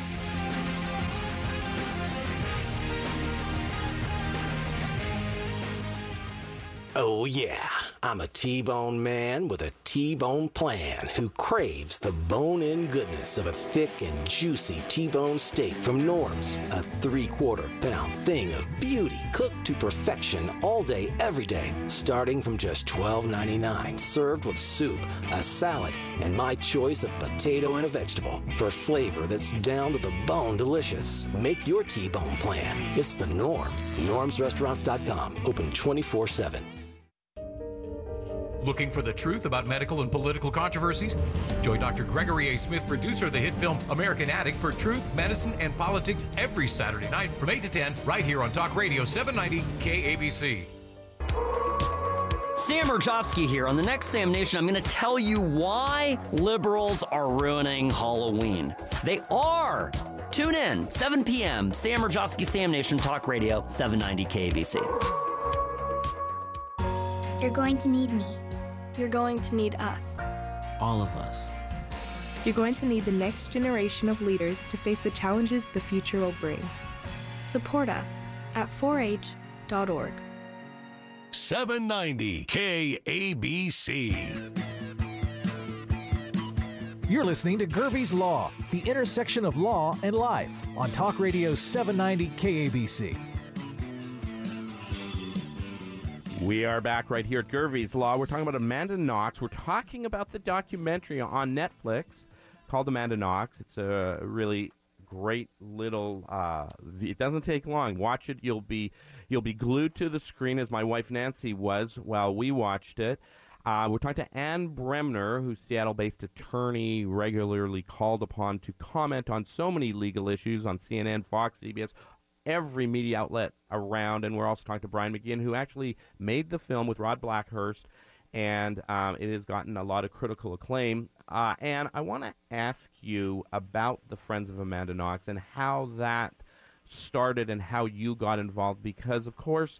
Oh yeah, I'm a T-bone man with a T-bone plan who craves the bone-in goodness of a thick and juicy T-bone steak from Norm's. A three-quarter pound thing of beauty cooked to perfection all day, every day, starting from just twelve ninety-nine, served with soup, a salad, and my choice of potato and a vegetable for flavor that's down to the bone delicious. Make your T-bone plan. It's the Norm. norms restaurants dot com, open twenty-four seven. Looking for the truth about medical and political controversies? Join Doctor Gregory A. Smith, producer of the hit film American Addict, for truth, medicine, and politics every Saturday night from eight to ten, right here on Talk Radio seven ninety K A B C. Sam Rajovsky here. On the next Sam Nation, I'm going to tell you why liberals are ruining Halloween. They are! Tune in, seven p.m., Sam Rajovsky, Sam Nation, Talk Radio seven ninety K A B C. You're going to need me. You're going to need us. All of us. You're going to need the next generation of leaders to face the challenges the future will bring. Support us at four H dot org. seven ninety K A B C. You're listening to Gervie's Law, the intersection of law and life, on Talk Radio seven ninety K A B C. We are back right here at Gervie's Law. We're talking about Amanda Knox. We're talking about the documentary on Netflix called Amanda Knox. It's a really great little. Uh, it doesn't take long. Watch it. You'll be you'll be glued to the screen, as my wife Nancy was while we watched it. Uh, we're talking to Ann Bremner, who's Seattle-based attorney, regularly called upon to comment on so many legal issues on C N N, Fox, C B S. Every media outlet around, and we're also talking to Brian McGinn, who actually made the film with Rod Blackhurst, and um, it has gotten a lot of critical acclaim. Uh, and I want to ask you about the Friends of Amanda Knox and how that started and how you got involved, because, of course,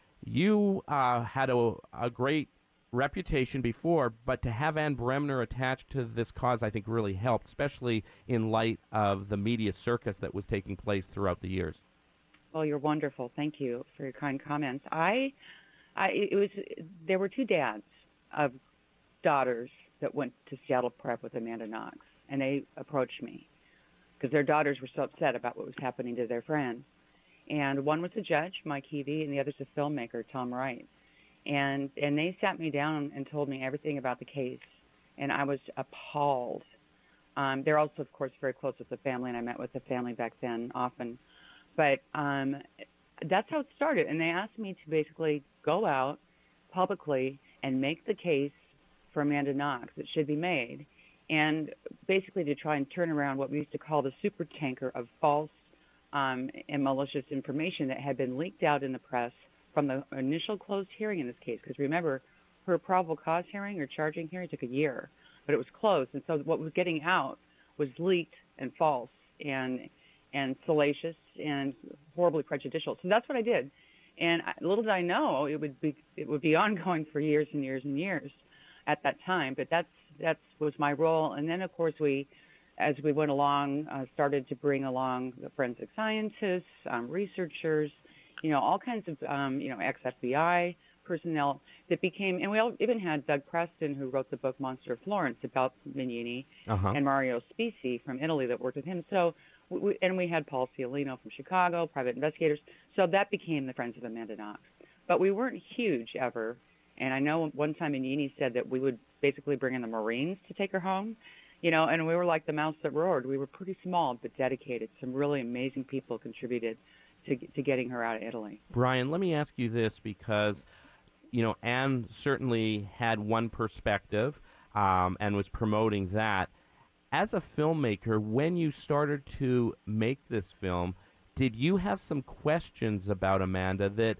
you uh, had a, a great reputation before, but to have Ann Bremner attached to this cause, I think, really helped, especially in light of the media circus that was taking place throughout the years. Well, you're wonderful. Thank you for your kind comments. I, I, it was, there were two dads of daughters that went to Seattle Prep with Amanda Knox, and they approached me because their daughters were so upset about what was happening to their friends. And one was a judge, Mike Heavey, and the other's a filmmaker, Tom Wright. And and they sat me down and told me everything about the case, and I was appalled. Um, they're also, of course, very close with the family, and I met with the family back then often. But um, that's how it started. And they asked me to basically go out publicly and make the case for Amanda Knox that should be made, and basically to try and turn around what we used to call the super tanker of false um, and malicious information that had been leaked out in the press from the initial closed hearing in this case. Because remember, her probable cause hearing or charging hearing took a year, but it was closed. And so what was getting out was leaked and false and and salacious and horribly prejudicial. So that's what I did. And I, little did I know it would be it would be ongoing for years and years and years at that time. But that's that was my role. And then, of course, we, as we went along, uh, started to bring along the forensic scientists, um, researchers, you know, all kinds of, um, you know, ex-F B I personnel that became, and we all even had Doug Preston, who wrote the book Monster of Florence about Mignini, uh-huh. and Mario Spisi from Italy that worked with him. So, we, and we had Paul Ciolino from Chicago, private investigators. So that became the Friends of Amanda Knox. But we weren't huge ever. And I know one time Mignini said that we would basically bring in the Marines to take her home, you know, and we were like the mouse that roared. We were pretty small but dedicated. Some really amazing people contributed to, to getting her out of Italy. Brian, let me ask you this, because, you know, Ann certainly had one perspective um, and was promoting that. As a filmmaker, when you started to make this film, did you have some questions about Amanda that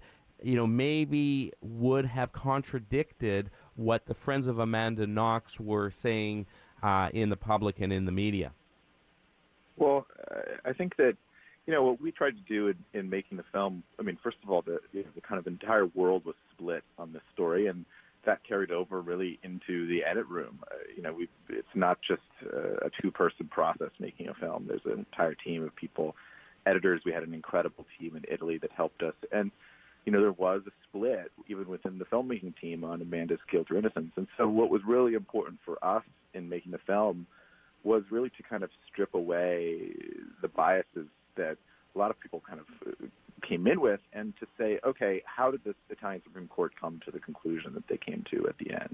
you know, maybe would have contradicted what the friends of Amanda Knox were saying uh, in the public and in the media? Well, uh, I think that, you know, what we tried to do in, in making the film, I mean, first of all, the, you know, the kind of entire world was split on this story, and that carried over really into the edit room. Uh, you know, we it's not just uh, a two-person process making a film. There's an entire team of people, editors. We had an incredible team in Italy that helped us. And, you know, there was a split even within the filmmaking team on Amanda's guilt or innocence. And so what was really important for us in making the film was really to kind of strip away the biases that a lot of people kind of came in with, and to say, okay, how did the Italian Supreme Court come to the conclusion that they came to at the end?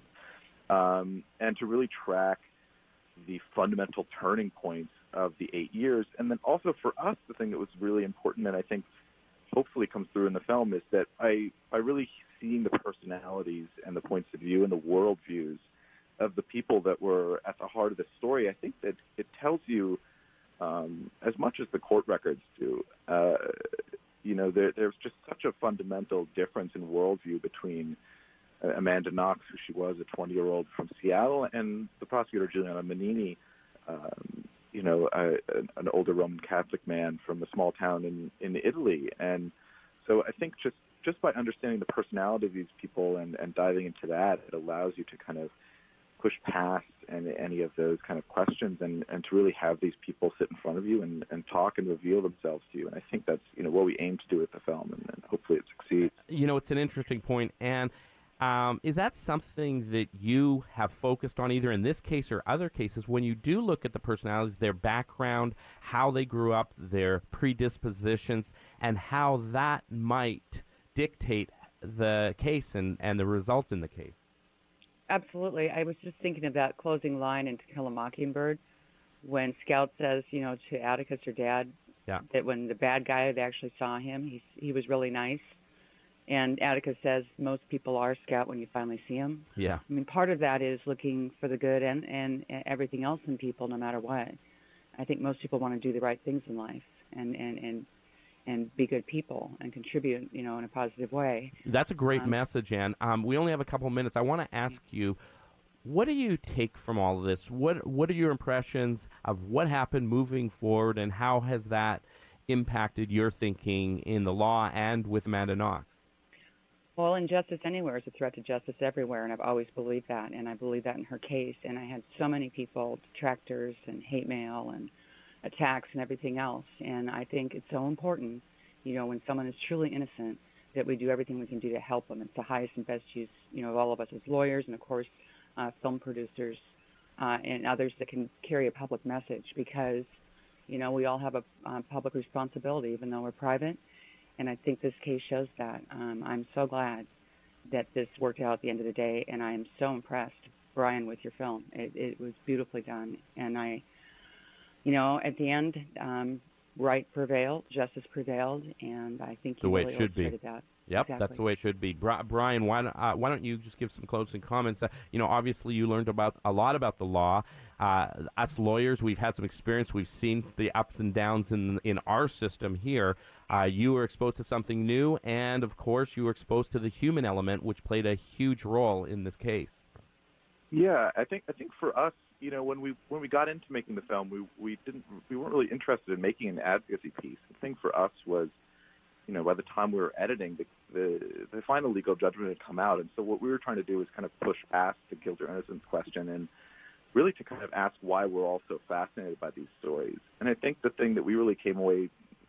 Um, and to really track the fundamental turning points of the eight years. And then also for us, the thing that was really important, and I think hopefully comes through in the film, is that I, I really seen the personalities and the points of view and the worldviews of the people that were at the heart of the story. I think that it tells you, um, as much as the court records do, uh, you know, there, there's just such a fundamental difference in worldview between uh, Amanda Knox, who she was, a twenty-year-old from Seattle, and the prosecutor, Giuliano Menini, um, you know, a, an older Roman Catholic man from a small town in, in Italy. And so I think just, just by understanding the personality of these people and, and diving into that, it allows you to kind of push past any, any of those kind of questions and, and to really have these people sit in front of you and, and talk and reveal themselves to you. And I think that's, you know, what we aim to do with the film, and, and hopefully it succeeds. You know, it's an interesting point. And um, is that something that you have focused on either in this case or other cases when you do look at the personalities, their background, how they grew up, their predispositions, and how that might dictate the case and, and the results in the case? Absolutely. I was just thinking of that closing line in To Kill a Mockingbird when Scout says, you know, to Atticus, her dad, yeah. that when the bad guy, they actually saw him, he, he was really nice. And Atticus says, most people are, Scout, when you finally see him. Yeah. I mean, part of that is looking for the good and, and, and everything else in people, no matter what. I think most people want to do the right things in life and, and, and and be good people and contribute, you know, in a positive way. That's a great um, message, Ann. Um, we only have a couple of minutes. I want to ask you, what do you take from all of this? What What are your impressions of what happened moving forward, and how has that impacted your thinking in the law and with Amanda Knox? Well, injustice anywhere is a threat to justice everywhere, and I've always believed that, and I believe that in her case. And I had so many people, detractors and hate mail and attacks and everything else. And I think it's so important, you know, when someone is truly innocent, that we do everything we can do to help them. It's the highest and best use, you know, of all of us as lawyers and, of course, uh, film producers uh, and others that can carry a public message, because, you know, we all have a uh, public responsibility, even though we're private. And I think this case shows that. Um, I'm so glad that this worked out at the end of the day, and I am so impressed, Brian, with your film. It, it was beautifully done. And I... You know, at the end, um, right prevailed, justice prevailed, and I think you the way really it should be. That. Yep, exactly. That's the way it should be. Bri- Brian, why, uh, why don't you just give some closing comments? Uh, you know, obviously you learned about a lot about the law. Uh, us lawyers, we've had some experience. We've seen the ups and downs in in our system here. Uh, you were exposed to something new, and of course, you were exposed to the human element, which played a huge role in this case. Yeah, I think I think for us, you know, when we when we got into making the film, we we didn't we weren't really interested in making an advocacy piece. The thing for us was, you know, by the time we were editing, the the, the final legal judgment had come out, and so what we were trying to do was kind of push past the guilt or innocence question and really to kind of ask why we're all so fascinated by these stories. And I think the thing that we really came away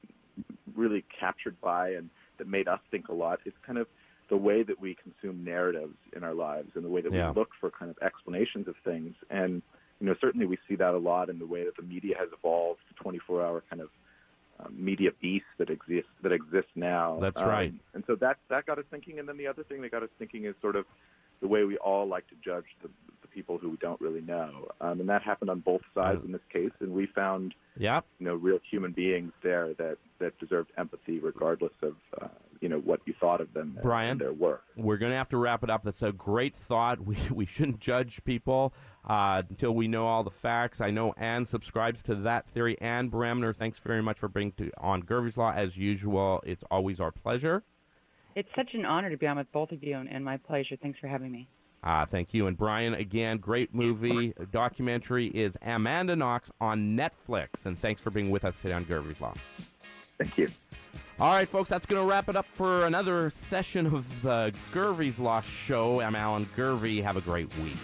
really captured by and that made us think a lot is kind of the way that we consume narratives in our lives and the way that yeah. we look for kind of explanations of things. And, you know, certainly we see that a lot in the way that the media has evolved, the twenty-four hour kind of um, media beast that exists that exists now. That's um, right. And so that, that got us thinking. And then the other thing that got us thinking is sort of the way we all like to judge the, the people who we don't really know. Um, and that happened on both sides yeah. in this case. And we found, yep. you know, real human beings there that, that deserved empathy regardless of, uh, you know, what you thought of them Brian, and their work. We're going to have to wrap it up. That's a great thought. We we shouldn't judge people uh, until we know all the facts. I know Ann subscribes to that theory. Ann Bremner, thanks very much for bringing to on Gervie's Law. As usual, it's always our pleasure. It's such an honor to be on with both of you, and, and my pleasure. Thanks for having me. Ah, thank you. And Brian, again, great movie. Documentary is Amanda Knox on Netflix. And thanks for being with us today on Gervie's Law. Thank you. All right, folks, that's going to wrap it up for another session of the Gervie's Law Show. I'm Alan Gervie. Have a great week.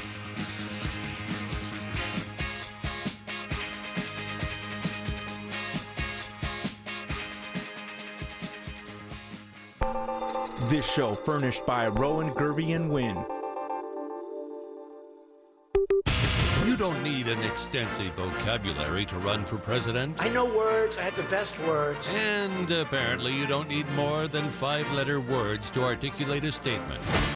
This show furnished by Rowan, Gervie, and Wynn. You don't need an extensive vocabulary to run for president. I know words. I have the best words. And apparently you don't need more than five-letter words to articulate a statement.